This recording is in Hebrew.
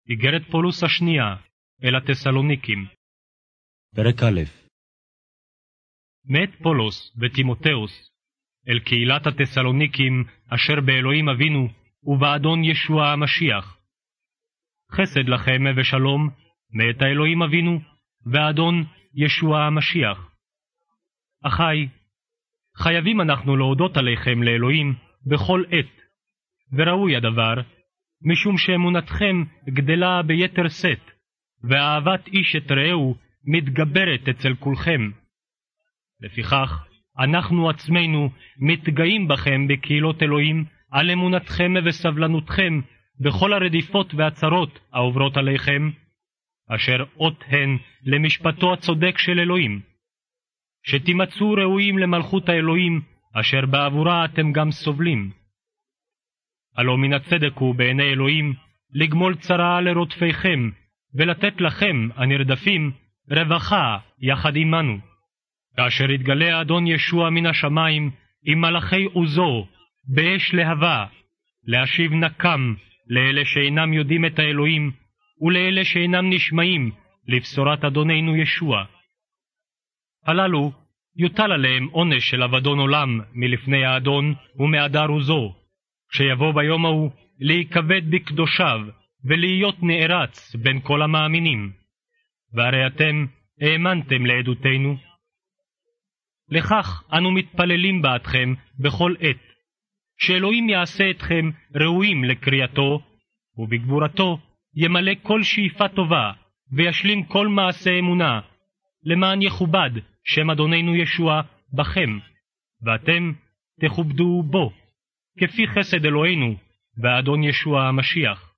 איגרת פולוס השנייה אל התסלוניקים. פרק א'. מת פולוס ותימותאוס אל קהילת התסלוניקים אשר באלוהים אבינו ובאדון ישוע המשיח. חסד לכם ושלום מאת האלוהים אבינו והאדון ישוע המשיח. אחי, חייבים אנחנו להודות עליכם לאלוהים בכל עת, וראוי הדבר, משום שאמונתכם גדלה ביתר שאת, ואהבת איש את רעהו מתגברת אצל כולכם. לפיכך, אנחנו עצמנו מתגאים בכם בקהילות אלוהים על אמונתכם וסבלנותכם בכל הרדיפות והצרות העוברות עליכם, אשר אות הן למשפטו הצודק של אלוהים. שתימצאו ראויים למלכות האלוהים, אשר בעבורה אתם גם סובלים. הלא מן הצדק הוא בעיני אלוהים לגמול צרה לרודפיכם, ולתת לכם, הנרדפים, רווחה יחד עמנו. כאשר יתגלה האדון ישוע מן השמיים עם מלאכי עוזו, באש להבה, להשיב נקם לאלה שאינם יודעים את האלוהים, ולאלה שאינם נשמעים לבשורת אדוננו ישוע. הללו יוטל עליהם עונש של אבדון עולם מלפני האדון ומהדר עוזו, שיבוא ביום ההוא להיקבד בקדושיו ולהיות נערץ בין כל המאמינים. והרי אתם האמנתם לעדותנו. לכך אנו מתפללים בעדכם בכל עת, שאלוהים יעשה אתכם ראויים לקריאתו, ובגבורתו ימלא כל שאיפה טובה, וישלים כל מעשה אמונה, למען יכובד שם אדוננו ישוע בכם, ואתם תכובדו בו, כפי חסד אלוהינו, והאדון ישוע המשיח.